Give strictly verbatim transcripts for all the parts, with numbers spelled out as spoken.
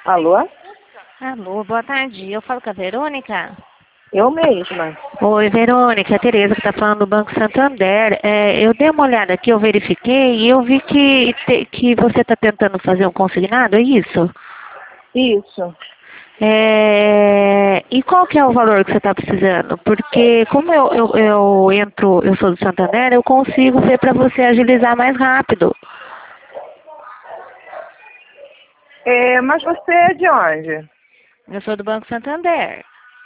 Alô? Alô, boa tarde. Eu falo com a Verônica? Eu mesma. Oi, Verônica, é a Tereza que está falando do Banco Santander. É, eu dei uma olhada aqui, eu verifiquei e eu vi que, te- que você está tentando fazer um consignado, é isso? Isso. É, e qual que é o valor que você está precisando? Porque como eu, eu, eu entro, eu sou do Santander, eu consigo ver para você agilizar mais rápido. É, mas você é de onde? Eu sou do Banco Santander.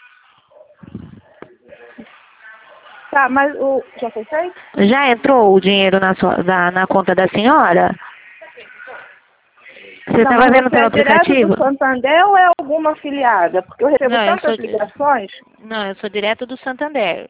Tá, mas o... Já foi feito? Já entrou o dinheiro na, sua, na, na conta da senhora? Você Não, estava mas vendo você pelo é direto do aplicativo? Santander ou é alguma afiliada? Porque eu recebo Não, eu tantas sou, ligações. não, eu sou direto do Santander.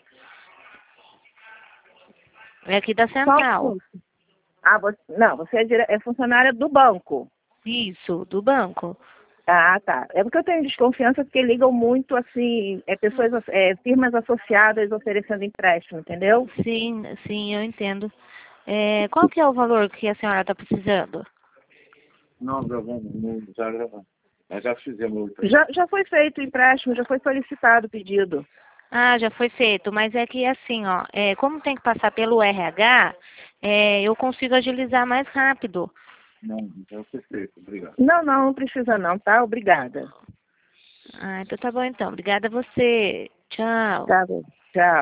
É aqui da Só um Central. minuto. Ah, você... Não, você é, dire... é funcionária do banco. Isso, do banco. Ah, tá. É porque eu tenho desconfiança porque ligam muito, assim, é pessoas, é, firmas associadas oferecendo empréstimo, entendeu? Sim, sim, eu entendo. É, qual que é o valor que a senhora está precisando? Não, gravamos, não já gravamos. Nós já fizemos o Já, já foi feito o empréstimo, já foi solicitado o pedido. Ah, já foi feito, mas é que assim, ó, é, como tem que passar pelo R H, é, eu consigo agilizar mais rápido. Não, já foi feito, obrigado. Não, não, não precisa não, tá? Obrigada. Ah, então tá bom então. Obrigada a você. Tchau. Tá bom. Tchau.